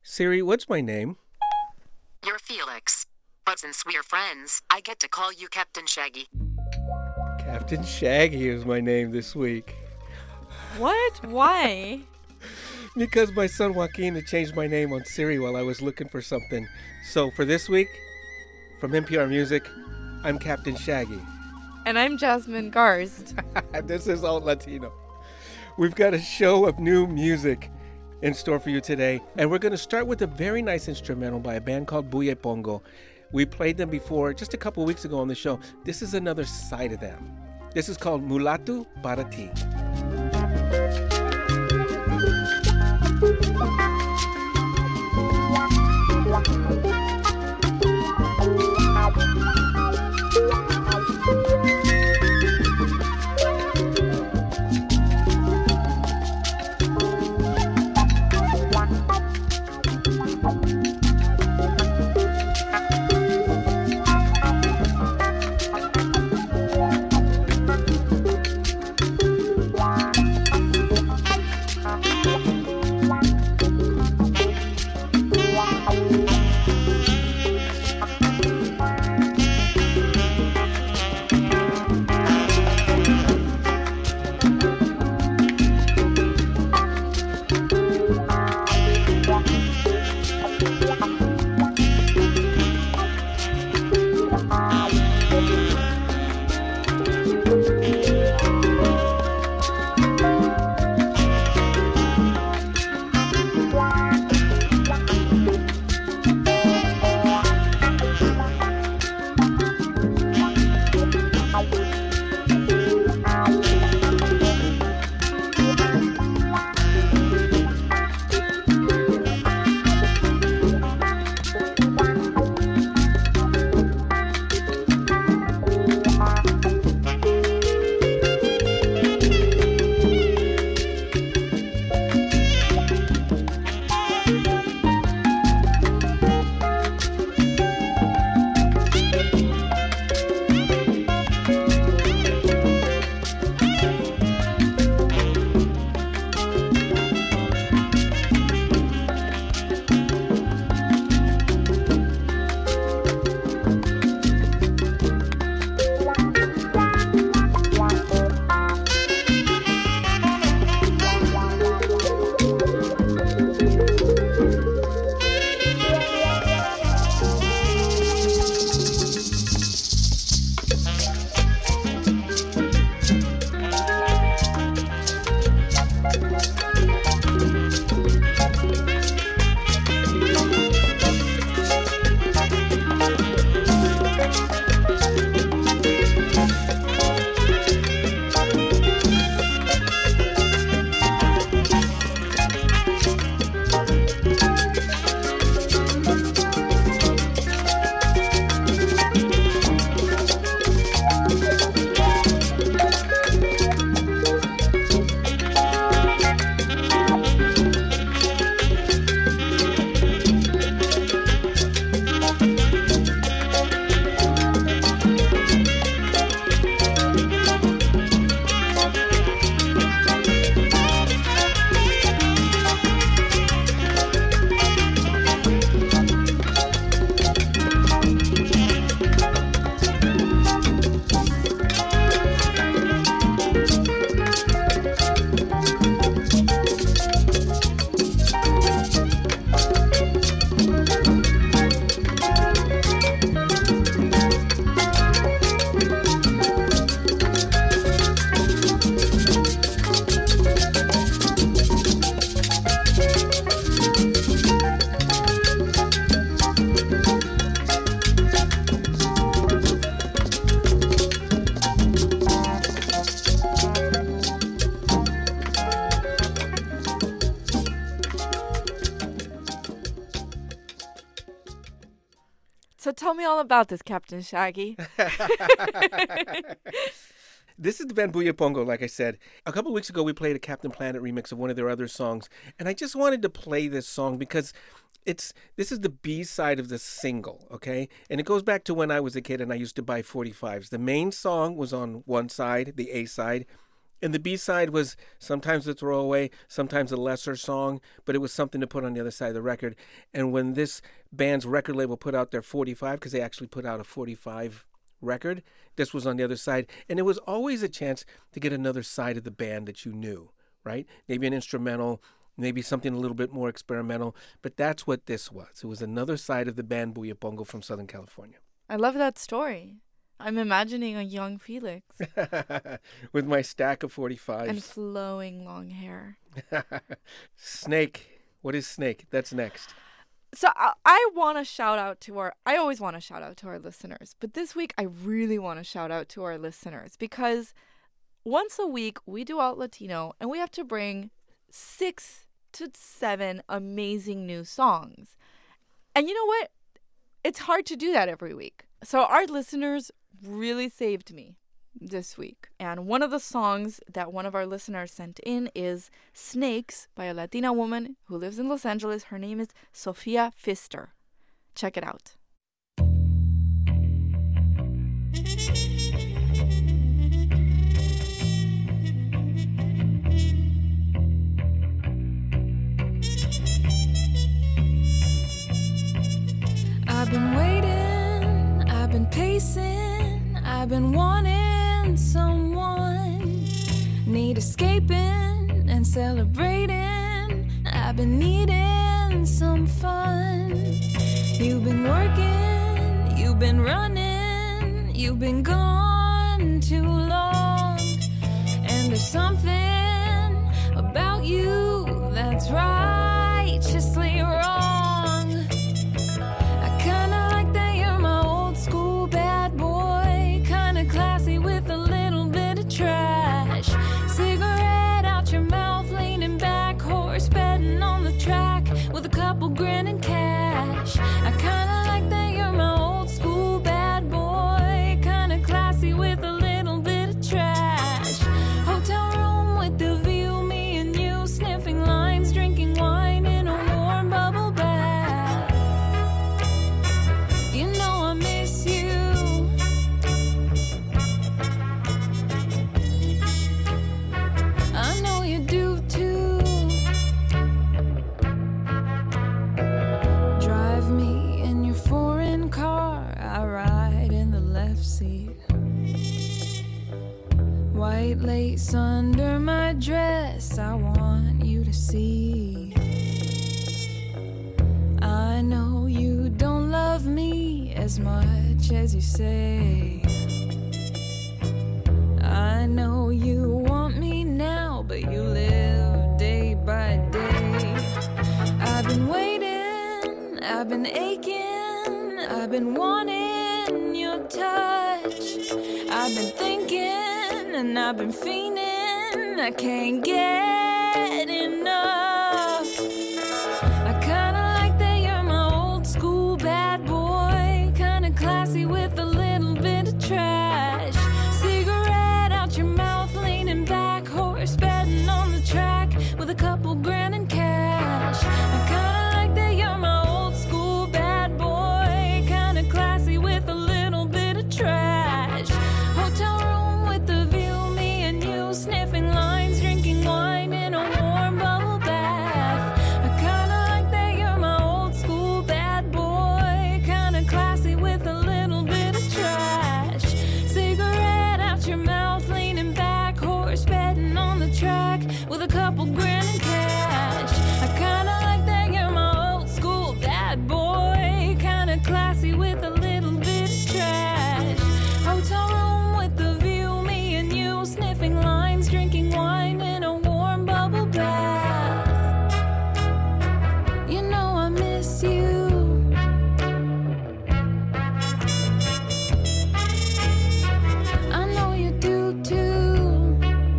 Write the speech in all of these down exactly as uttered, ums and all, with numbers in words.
Siri, what's my name? You're Felix. But since we're friends, I get to call you Captain Shaggy. Captain Shaggy is my name this week. What? Why? Because my son Joaquin had changed my name on Siri while I was looking for something. So for this week, from N P R Music, I'm Captain Shaggy. And I'm Jasmine Garst. This is Alt Latino. We've got a show of new music in store for you today. And we're going to start with a very nice instrumental by a band called Buye Pongo. We played them before just a couple weeks ago on the show. This is another side of them. This is called Mulatu Para Ti. So tell me all about this, Captain Shaggy. This is the band Buye Pongo, like I said. A couple of weeks ago, we played a Captain Planet remix of one of their other songs. And I just wanted to play this song because it's this is the B-side of the single, okay? And it goes back to when I was a kid and I used to buy forty-fives. The main song was on one side, the A-side. And the B-side was sometimes a throwaway, sometimes a lesser song, but it was something to put on the other side of the record. And when this band's record label put out their forty-five, because they actually put out a forty-five record, this was on the other side. And it was always a chance to get another side of the band that you knew, right? Maybe an instrumental, maybe something a little bit more experimental. But that's what this was. It was another side of the band Buye Pongo from Southern California. I love that story. I'm imagining a young Felix. With my stack of forty-fives. And flowing long hair. Snake. What is Snake? That's next. So I, I want to shout out to our, I always want to shout out to our listeners. But this week, I really want to shout out to our listeners. Because once a week, we do Alt Latino. And we have to bring six to seven amazing new songs. And you know what? It's hard to do that every week. So our listeners really saved me this week. And one of the songs that one of our listeners sent in is Snakes by a Latina woman who lives in Los Angeles. Her name is Sofia Pfister. Check it out. I've been waiting, I've been pacing, I've been wanting someone, need escaping and celebrating, I've been needing some fun. You've been working, you've been running, you've been gone too long, and there's something about you that's righteously wrong. Grinning cash. I kinda like that you're my old school bad boy, kinda classy with a little bit of trash. Hotel room with the view, me and you sniffing lines, drinking wine in a warm bubble bath. You know I miss you. I know you do too. White lace under my dress, I want you to see. I know you don't love me as much as you say. I know you want me now, but you live day by day. I've been waiting, I've been aching, I've been wanting your touch. I've been thinking and I've been fiending, I can't get enough. I kinda like that you're my old school bad boy, kinda classy with a little bit of trash. Cigarette out your mouth, leaning back, horse betting on the track with a couple grand in cash. I kinda like that you're my old school bad boy, kinda classy with a little bit of trash. Hotel room with the view, sniffing lines, drinking wine in a warm bubble bath. I kinda like that you're my old school bad boy, kinda classy with a little bit of trash. Cigarette out your mouth, leaning back, horse betting on the track with a couple grand in cash. I kinda like that you're my old school bad boy, kinda classy with a little bit of trash. Hotel room with the view, me and you sniffing lines, drinking wine in a warm bubble bath. You know I miss you. I know you do too.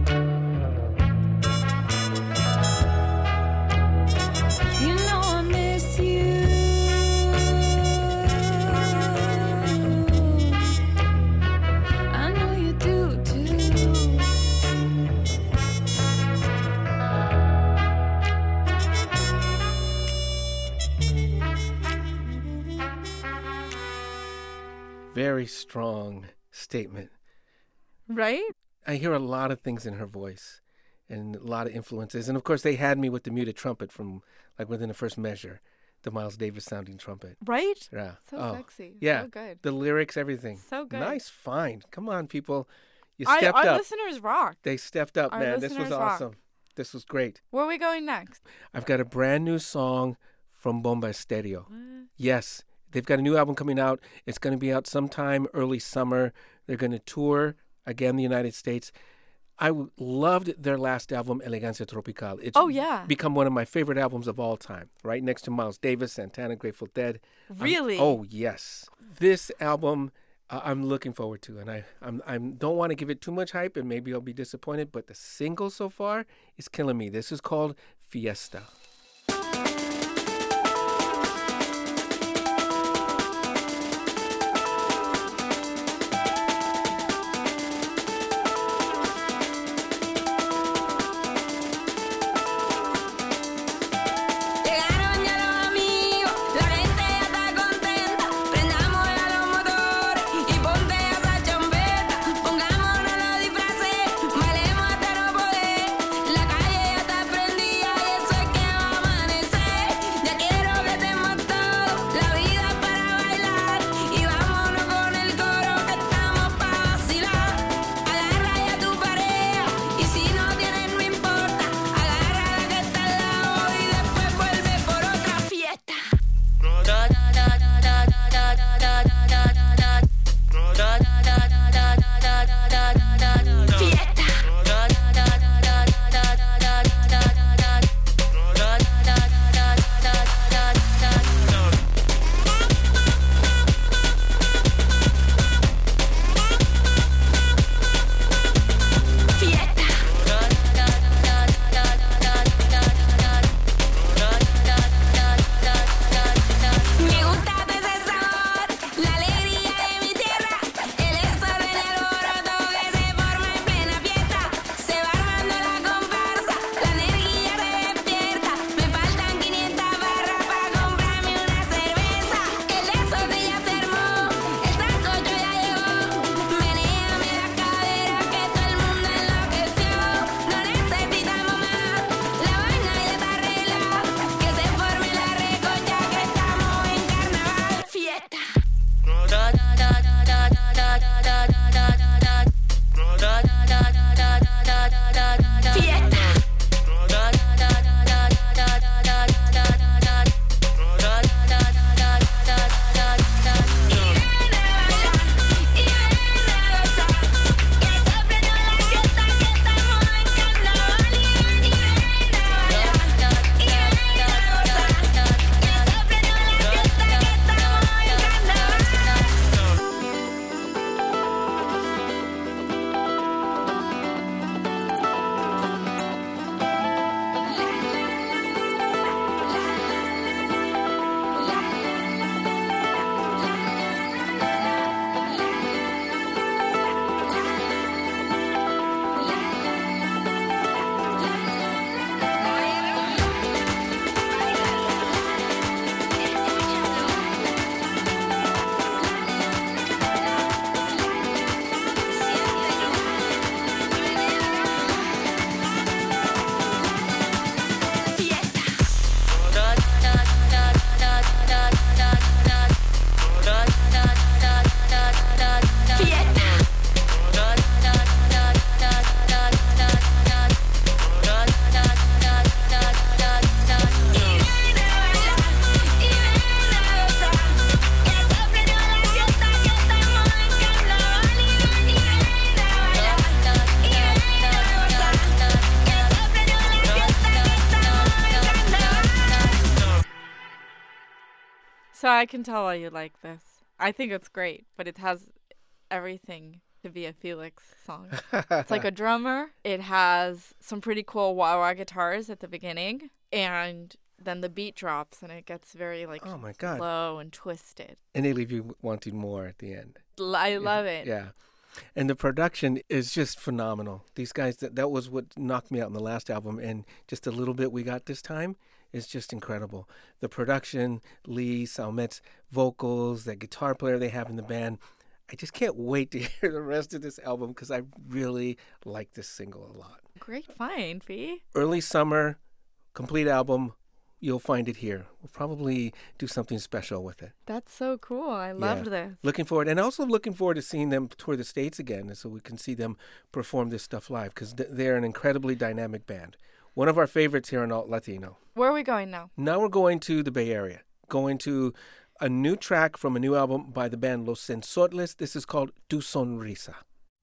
You know I miss you. I know you do too. Very strong statement. Right? I hear a lot of things in her voice and a lot of influences. And of course, they had me with the muted trumpet from like within the first measure, the Miles Davis sounding trumpet. Right? Yeah. So Oh, sexy. Yeah. So good. The lyrics, everything. So good. Nice find. Come on, people. You I, stepped our up. listeners rock. They stepped up, Our man. This was listeners rock. awesome. This was great. Where are we going next? I've got a brand new song from Bomba Estéreo. What? Yes, they've got a new album coming out. It's going to be out sometime early summer. They're going to tour again the United States. I w- loved their last album, Elegancia Tropical. It's Oh, yeah. become one of my favorite albums of all time, right next to Miles Davis, Santana, Grateful Dead. Um, Really? oh, yes. This album uh, I'm looking forward to, and I I'm, I'm don't want to give it too much hype, and maybe I'll be disappointed, but the single so far is killing me. This is called Fiesta. Llegaron ya los amigos, la gente ya está contenta. Prendamos ya los motores y ponte esa champeta. Pongámonos los disfraces, bailemos hasta no poder. La calle ya está prendida y eso es que va a amanecer. Ya quiero que estemos todos, la vida es para bailar. Y vámonos con el coro que estamos para vacilar. Agarra ya tu pareja y si no tienes no importa. Agarra la que está al lado y después vuelve por otra fiesta. Fiesta. Fiesta. Me gusta ese sabor, la alegría de mi tierra, el sol en el alboroto que se forma en plena fiesta. Se va armando la comparsa, la energía se despierta. Me faltan quinientas barras para comprarme una cerveza. El desorden ya se armó, el sancocho ya llegó. Menéame la cadera que todo el mundo enloqueció. No necesitamos más, la vaina ya está arreglada. Que se forme la recocha que estamos en carnaval. Fiesta. Fiesta. Y ven a bailar, y ven a gozar, que soplen la fiesta que estamos en carnaval. Y ven, y ven a bailar, y ven a gozar, que soplen la fiesta que estamos en So I can tell why you like this. I think it's great, but it has everything to be a Felix song. It's like a drummer. It has some pretty cool wah-wah guitars at the beginning, and then the beat drops, and it gets very like Oh, my God. slow and twisted. And they leave you wanting more at the end. L- I love it. Yeah. And the production is just phenomenal. These guys, that, that was what knocked me out in the last album. And just a little bit we got this time is just incredible. The production, Lee, Salmet's vocals, the guitar player they have in the band. I just can't wait to hear the rest of this album because I really like this single a lot. Great find, Fee. Early summer, complete album. You'll find it here. We'll probably do something special with it. That's so cool. I loved Yeah. this. Looking forward, and also looking forward to seeing them tour the States again so we can see them perform this stuff live because they're an incredibly dynamic band. One of our favorites here on Alt Latino. Where are we going now? Now we're going to the Bay Area, going to a new track from a new album by the band Los Sensotles. This is called Tu Sonrisa.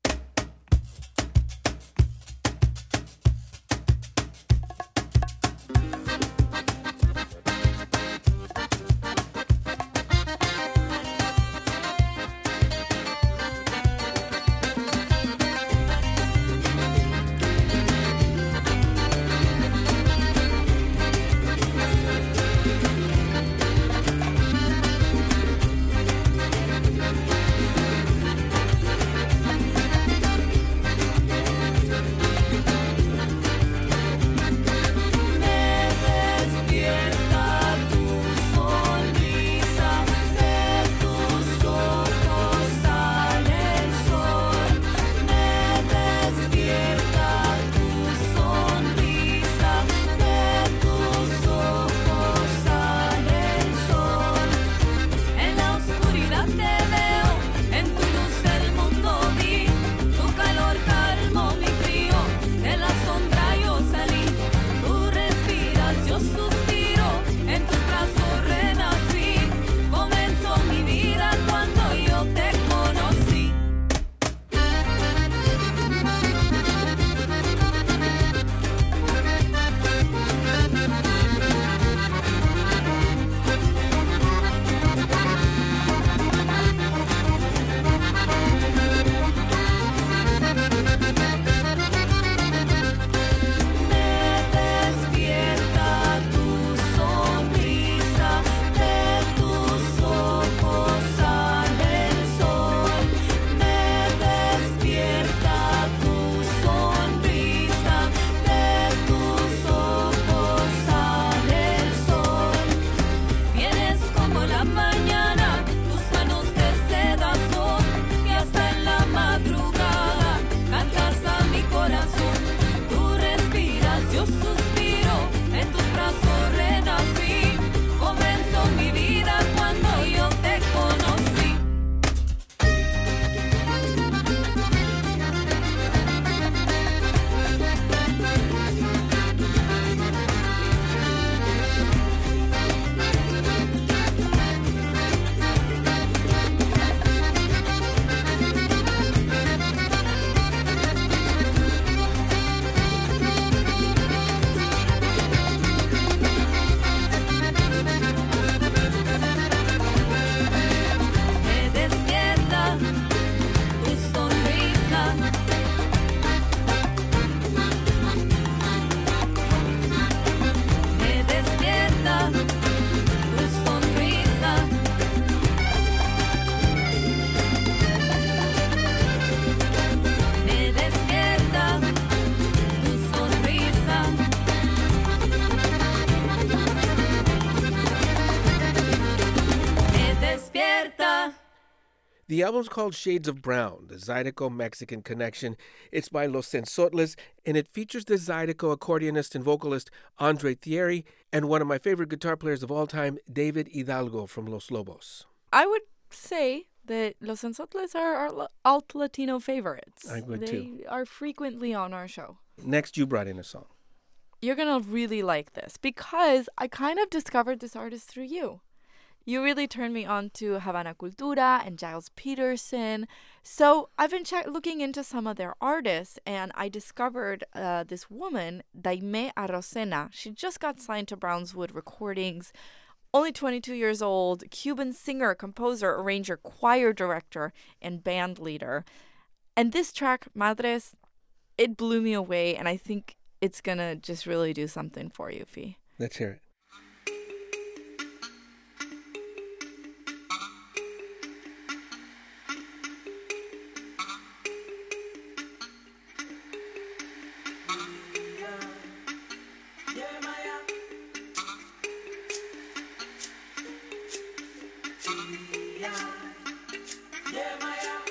The album's called Shades of Brown, the Zydeco-Mexican Connection. It's by Los Sensotles, and it features the Zydeco accordionist and vocalist Andre Thierry and one of my favorite guitar players of all time, David Hidalgo from Los Lobos. I would say that Los Sensotles are our alt Latino favorites. I would they too. They are frequently on our show. Next, you brought in a song. You're going to really like this because I kind of discovered this artist through you. You really turned me on to Havana Cultura and Giles Peterson. So I've been ch- looking into some of their artists, and I discovered uh, this woman, Daimé Arocena. She just got signed to Brownswood Recordings. Only twenty-two years old, Cuban singer, composer, arranger, choir director, and band leader. And this track, Madres, it blew me away, and I think it's going to just really do something for you, Fee. Let's hear it. Yeah, Maya.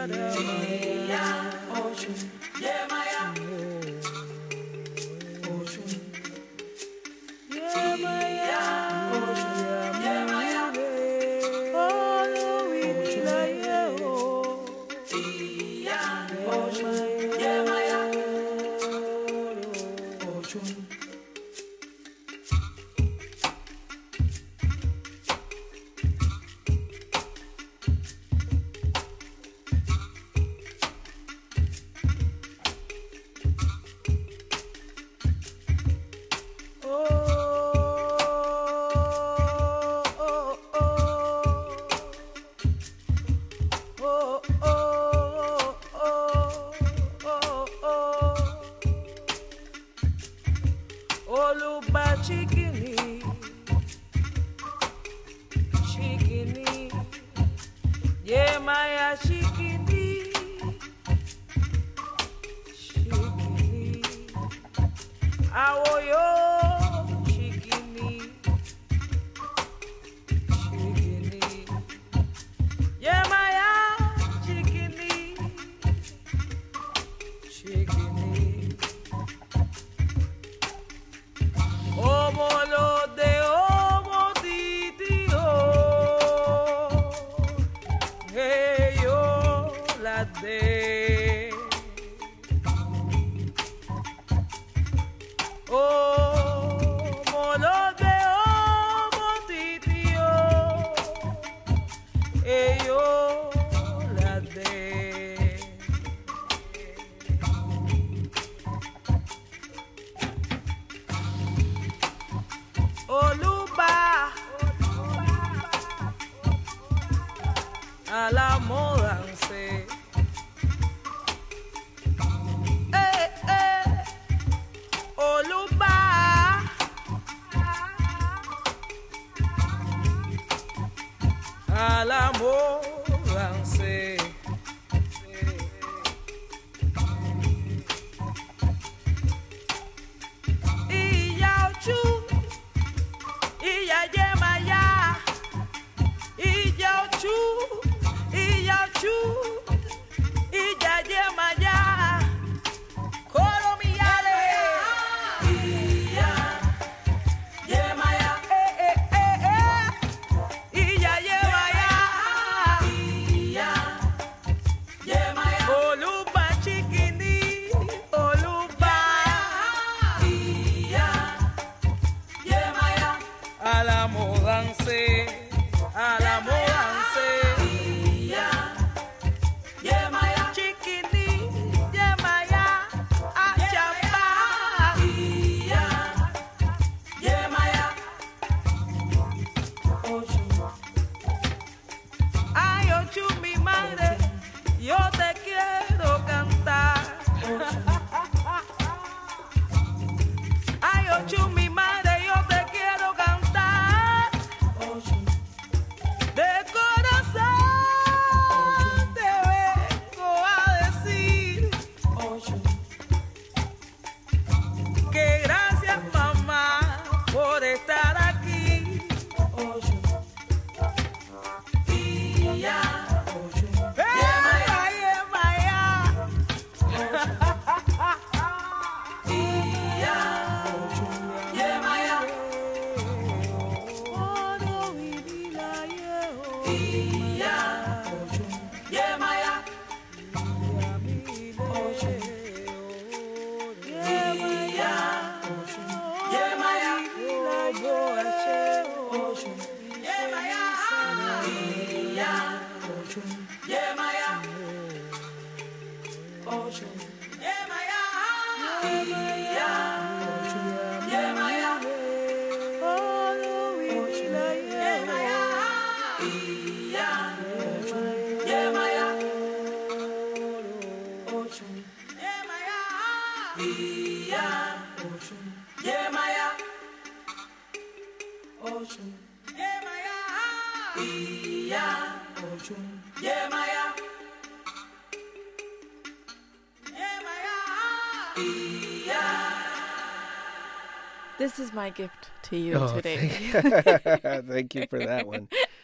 This is my gift to you Oh, today. Thank, thank you for that one.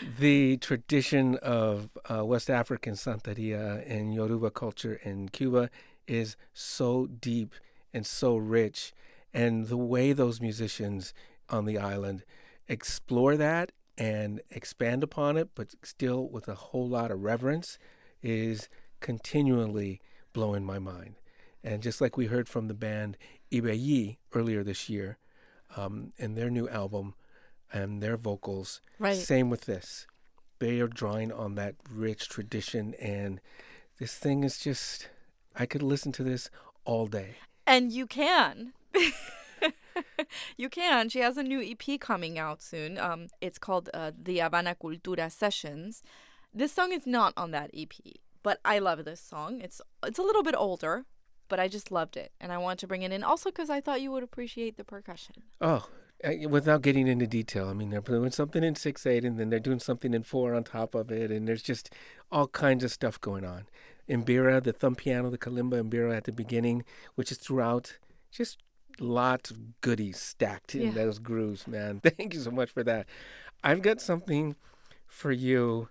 The tradition of uh, West African Santeria and Yoruba culture in Cuba is so deep and so rich. And the way those musicians on the island explore that and expand upon it, but still with a whole lot of reverence, is continually blowing my mind. And just like we heard from the band Ibeyi earlier this year, um, in their new album and their vocals, Right. same with this. They are drawing on that rich tradition, and this thing is just, I could listen to this all day. And you can. You can. She has a new E P coming out soon. Um, it's called uh, the Havana Cultura Sessions. This song is not on that E P, but I love this song. It's it's a little bit older, but I just loved it, and I wanted to bring it in also because I thought you would appreciate the percussion. Oh, I- without getting into detail, I mean, they're doing something in six eight, and then they're doing something in four on top of it, and there's just all kinds of stuff going on. Mbira, the thumb piano, the kalimba mbira at the beginning, which is throughout, just lots of goodies stacked in Yeah. those grooves, man. Thank you so much for that. I've got something for you.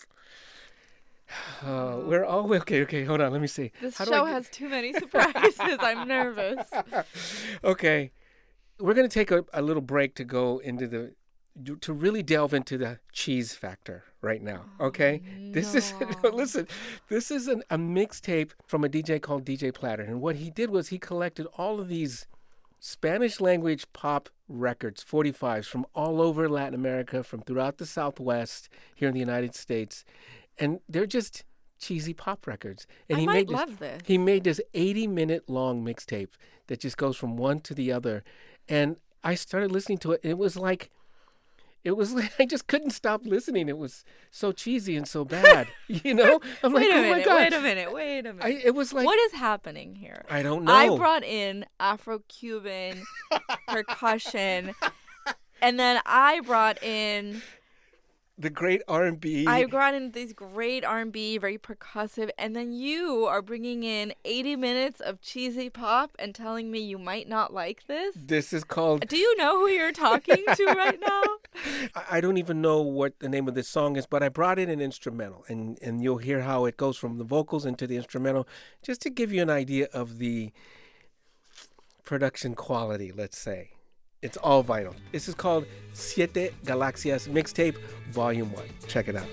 Uh, we're all okay. Okay, hold on. Let me see. This How do I show get- has too many surprises. I'm nervous. Okay, we're going to take a, a little break to go into the to really delve into the cheese factor right now. Okay, this is no. listen. This is an, a mixtape from a D J called D J Platter, and what he did was he collected all of these Spanish language pop records, forty-fives from all over Latin America, from throughout the Southwest here in the United States, and they're just cheesy pop records. And I he might made this, love this. He made this eighty minute long mixtape that just goes from one to the other, and I started listening to it. And it was like, it was like I just couldn't stop listening. It was so cheesy and so bad, you know. I'm Wait like, a oh minute, my god! wait a minute, wait a minute. I, it was like what is happening here? I don't know. I brought in Afro-Cuban percussion, and then I brought in the great R and B. I brought in these great R and B, very percussive, and then you are bringing in eighty minutes of cheesy pop and telling me you might not like this? This is called. Do you know who you're talking to right now? I I don't even know what the name of this song is, but I brought in an instrumental, and, and you'll hear how it goes from the vocals into the instrumental, just to give you an idea of the production quality, let's say. It's all vinyl. This is called Siete Galaxias Mixtape Volume one. Check it out.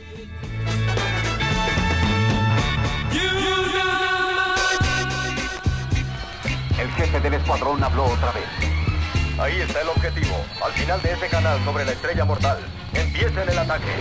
El jefe del escuadrón habló otra vez. Ahí está el objetivo. Al final de ese canal sobre la estrella mortal. Empiecen el ataque.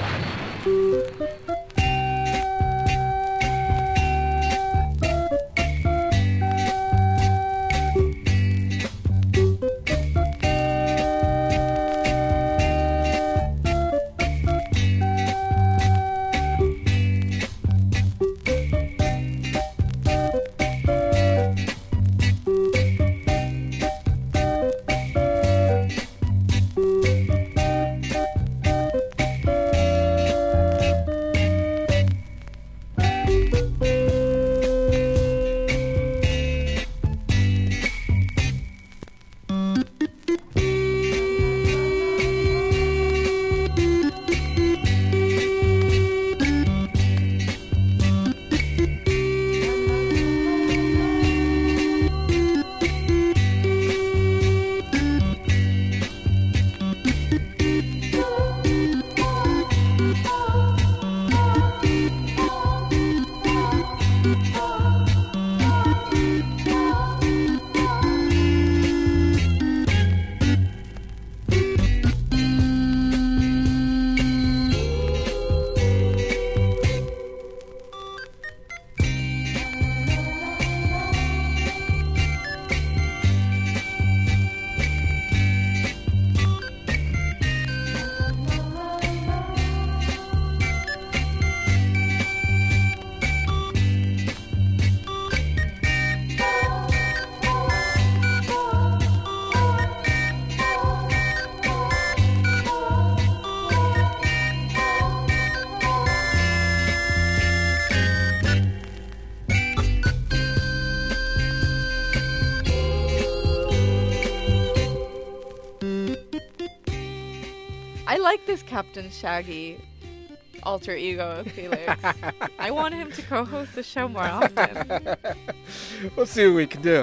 I like this Captain Shaggy. alter ego of Felix. I want him to co-host the show more often. We'll see what we can do.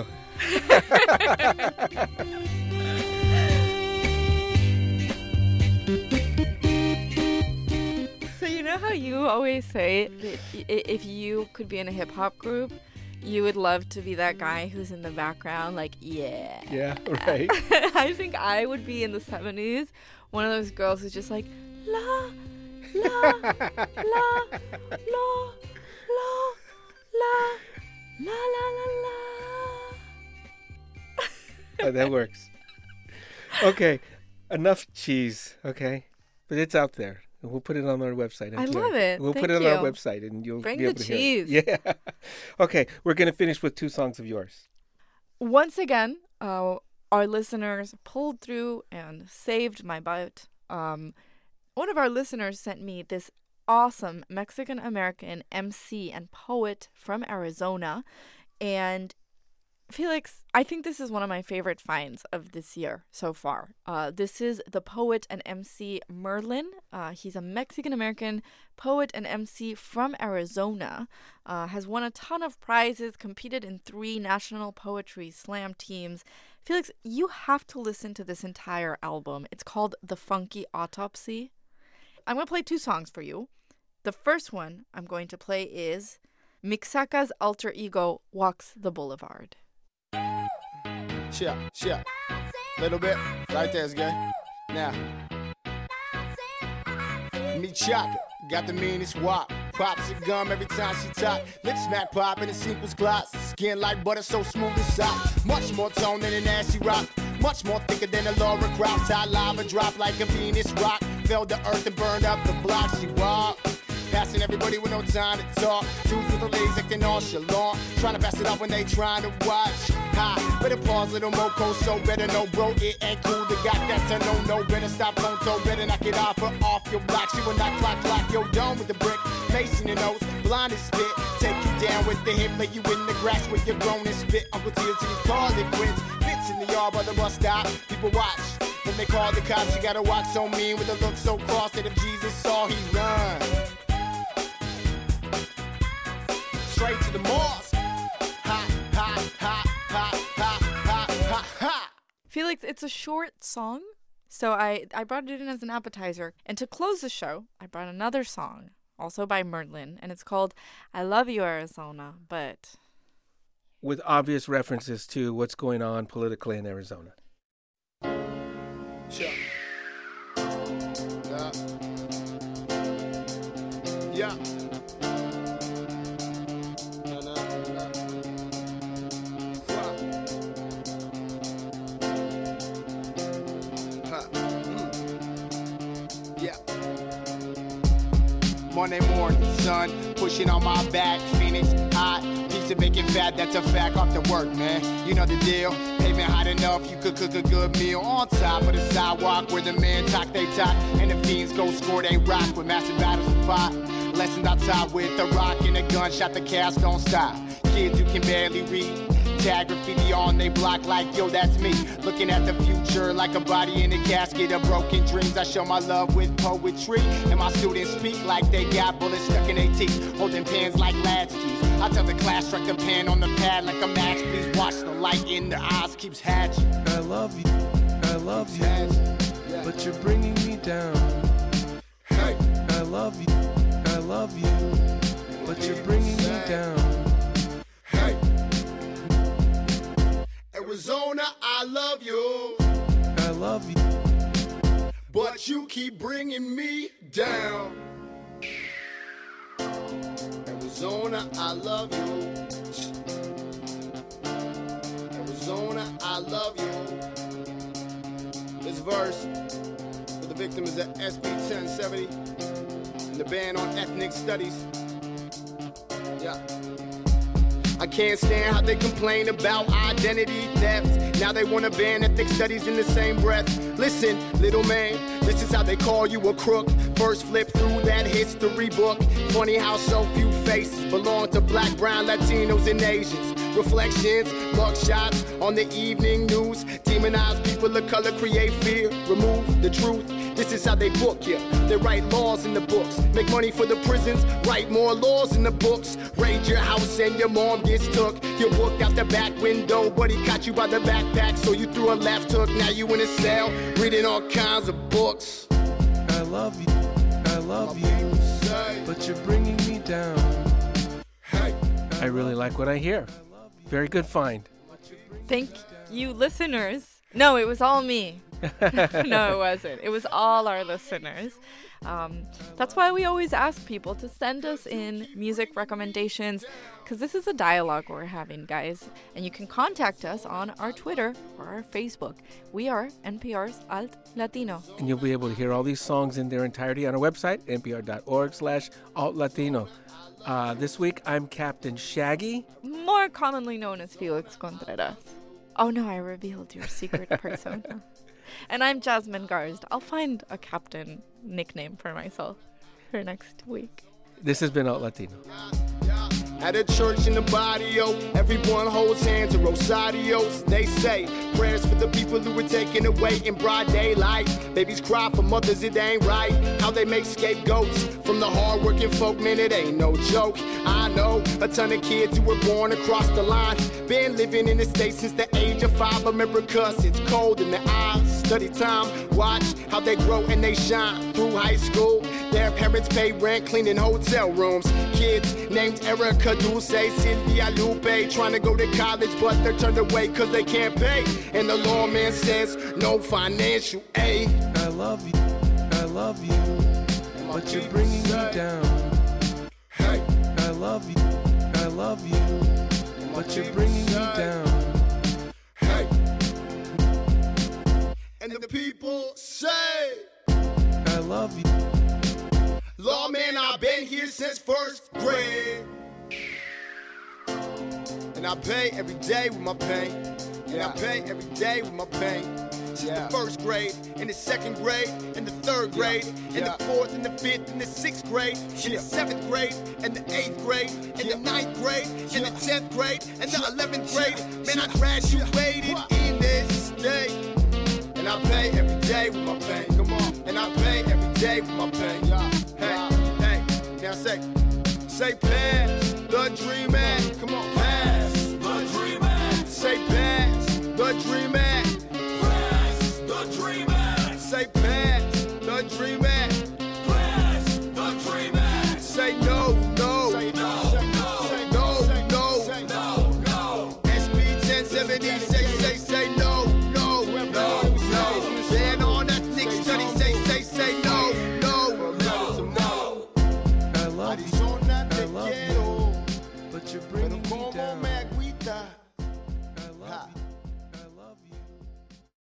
So you know how you always say that if you could be in a hip-hop group, you would love to be that guy who's in the background, like, yeah. Yeah, right. I think I would be in the seventies, one of those girls who's just like, la, la, la, la, la, la, la, la, la, la. Oh, that works. Okay, enough cheese, okay? But it's out there. We'll put it on our website. I love it. We'll Thank put it on you. our website, and you'll Bring be able the to hear cheese. it. Yeah. Okay, we're going to finish with two songs of yours. Once again, uh, our listeners pulled through and saved my butt. Um, one of our listeners sent me this awesome Mexican-American M C and poet from Arizona. And Felix, I think this is one of my favorite finds of this year so far. Uh, this is the poet and M C Merlin. Uh, he's a Mexican-American poet and M C from Arizona. Uh, has won a ton of prizes, competed in three national poetry slam teams. Felix, you have to listen to this entire album. It's called The Funky Autopsy. I'm going to play two songs for you. The first one I'm going to play is Mixaca's alter ego Walks the Boulevard. Chill, chill. Little bit. Right there's good. Now. Me Chaka, got the meanest wop. Pops a gum every time she talk. Lips smack pop in the sequence gloss. Skin like butter so smooth and soft. Much more tone than an assy rock. Much more thicker than a Laura Croft. High lava drop like a Venus rock. Fell to earth and burned up the block. She walked. Passing everybody with no time to talk. Dudes with the legs acting nonchalant. Trying to pass it off when they trying to watch. Ha, better pause, little moco, so better know, bro, it ain't cool. They got that to know, no, better stop, don't toe, better knock it off her off your block. She will not clock, clock your dome with the brick. Mace in your nose, blind as spit. Take you down with the hip, lay you in the grass with your grown and spit. Uncle T till you call it quits. Fits in the yard by the bus stop. People watch. When they call the cops, you gotta walk so mean with a look so cross that if Jesus saw, he run. Straight to the mosque. Ha, ha, ha, ha, ha, ha, ha, ha. Felix, it's a short song, so I, I brought it in as an appetizer. And to close the show, I brought another song, also by Merlin, and it's called I Love You, Arizona, but... with obvious references to what's going on politically in Arizona. Sure. Yeah. Yeah. No, no, no. Wow. Huh. Mm. Yeah. Monday morning, sun, pushing on my back, Phoenix hot. Piece of bacon fat, that's a fact off the work, man. You know the deal. Pavement hot enough, you could cook a good meal on top of the sidewalk where the men talk they talk and the fiends go score they rock with massive battles of fire. Lessons I taught with a rock and a gunshot, the cast don't stop. Kids who can barely read. Tag graffiti on they block like, yo, that's me. Looking at the future like a body in a casket of broken dreams. I show my love with poetry. And my students speak like they got bullets stuck in their teeth. Holding pens like latchkeys. I tell the class, strike the pen on the pad like a match. Please watch the light in the eyes keeps hatching. I love you, I love you, yeah. But you're bringing me down. Hey. I love you, I love you, but you're bringing me down. Hey. Arizona, I love you. I love you, but you keep bringing me down. Arizona, I love you. Arizona, I love you. This verse for the victim is at S B ten seventy and the ban on ethnic studies. Yeah. I can't stand how they complain about identity theft. Now they want to ban ethnic studies in the same breath. Listen, little man, this is how they call you a crook. First flip through that history book. Funny how so few faces belong to black, brown, Latinos, and Asians. Reflections, mugshots on the evening news. Demonize people of color, create fear. Remove the truth. This is how they book you. They write laws in the books, make money for the prisons, write more laws in the books. Raid your house and your mom gets took. Your book out the back window, but he caught you by the backpack, so you threw a left hook. Now you in a cell, reading all kinds of books. I love you, I love you, but you're bringing me down. Hey. I really like what I hear. Very good find. Thank you, listeners. No, it was all me. No, it wasn't. It was all our listeners. Um, that's why we always ask people to send us in music recommendations, because this is a dialogue we're having, guys. And you can contact us on our Twitter or our Facebook. We are N P R's Alt Latino. And you'll be able to hear all these songs in their entirety on our website, npr.org slash alt Latino. Uh, this week, I'm Captain Shaggy. More commonly known as Felix Contreras. Oh no, I revealed your secret persona. And I'm Jasmine Garzd. I'll find a captain nickname for myself for next week. This has been Alt Latino. At a church in the barrio, everyone holds hands in rosarios. They say prayers for the people who were taken away in broad daylight. Babies cry for mothers, it ain't right. How they make scapegoats from the hard-working folk, man, it ain't no joke. I know a ton of kids who were born across the line. Been living in the States since the age of five. America's it's cold in the eyes. Study time, watch how they grow and they shine through high school. Their parents pay rent, cleaning hotel rooms. Kids named Erica, Dulce, Sylvia, Lupe, trying to go to college, but they're turned away because they can't pay. And the lawman says no financial aid. I love you, I love you, but you're bringing me down. Hey. I love you, I love you, but you're bringing me down. Hey. And the people say, I love you. Lawman, I've been here since first grade. And I pay every day with my pain. And yeah. I pay every day with my pain. Since yeah. the first grade, and the second grade, and the third grade, yeah. and yeah. the fourth, and the fifth, and the sixth grade, and yeah. the seventh grade, and the eighth grade, and yeah. the ninth grade, yeah. and the tenth grade, and the eleventh grade. Man, I graduated in this state. And I pay every day with my pain. Come on. And I pay every day with my pain. Yeah. Hey, hey. Now say, say pass the dream man. Come on, pass the dream man. Say pass the dream man. Pass the dream man. Say pass the dream man. Pass the dream man. Say no, no. Say no, no. Say no, no. Say no, no. S B ten seventy. Say, say, say no, no, no, no. Then on that Nick study. Say, say, say no, no, no, no. I love you, I love you, but you're bringing me down.